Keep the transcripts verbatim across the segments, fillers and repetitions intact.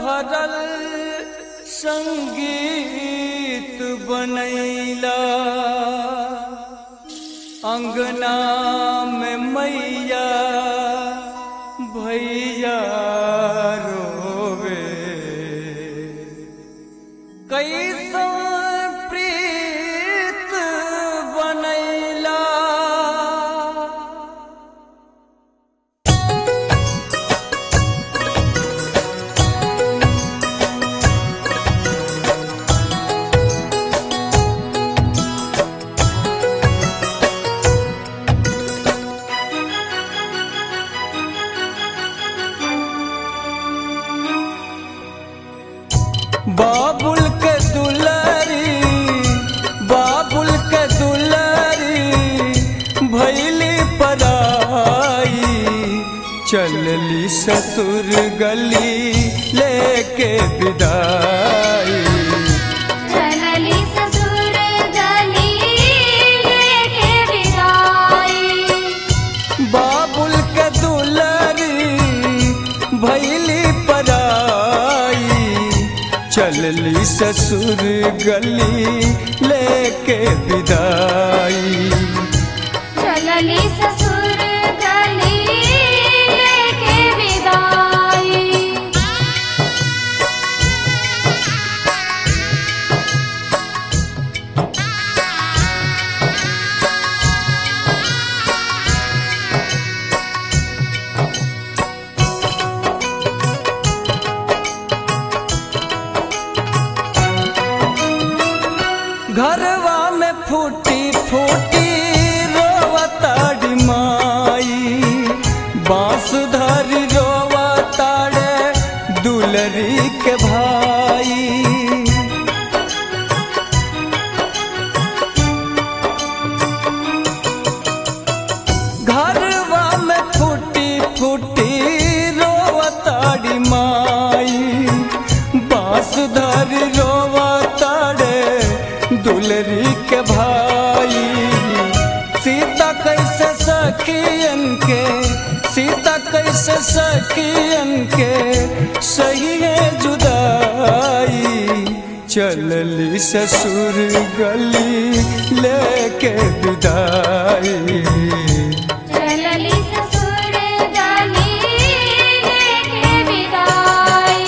भरल संगीत बनैला, अंगना में मैया भैया रोवे, कैसा प्रीत बनैला। बाबुल के दुलारी, बाबुल के दुलारी भैली पराई, चलली ससुर गली लेके विदाई, चलली ससुर गली लेके विदाई। बाबुल के दुलारी भैली पराई, चलली ससुर गली लेके विदाई, चलली ससुर गली लेके विदाई। घरवा में फूटी फूटी रोवताड़ी माई, बांस धरी रोवताड़े दुलरी के भाई, घरवा में फूटी फूटी रोवताड़ी माई, बांस धरी रोवताड़े दुलरी के भाई। सीता कैसे सखियन के, सीता कैसे सखियन के सही है जुदाई, चलली ससुर गली लेके विदाई, चलली ससुर गली लेके विदाई।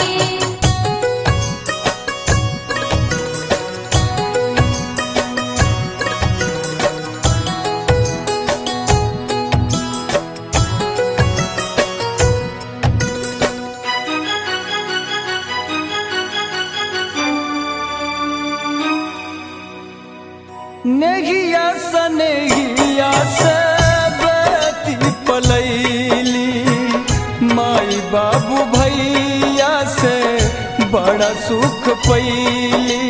नेहिया सनेहिया से बेटी पलैली, माई बाबू भैया से बड़ा सुख पैली,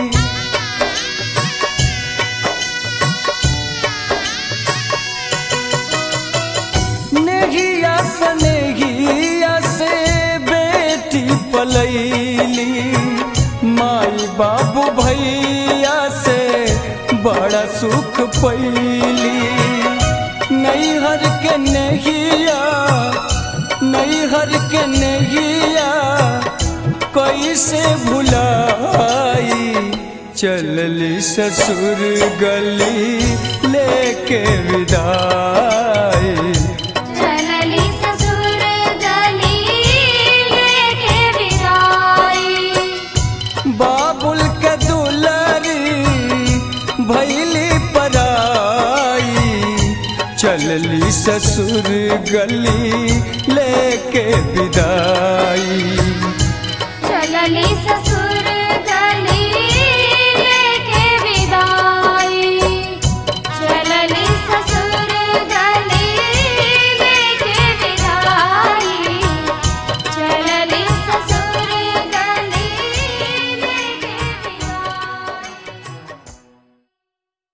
नेहिया सनेहिया से बेटी पलैली, माई बाबू भैया से बड़ा सुख पैली। नैहर के नहिया, नैहर के नहिया कैसे भुलाई, चलली ससुर गली लेके विदाई, चलली ससुर गली लेके विदाई। बाबुल के दुलारी भैली पराई, चलली ससुर गली लेके विदाई, चलली ससुर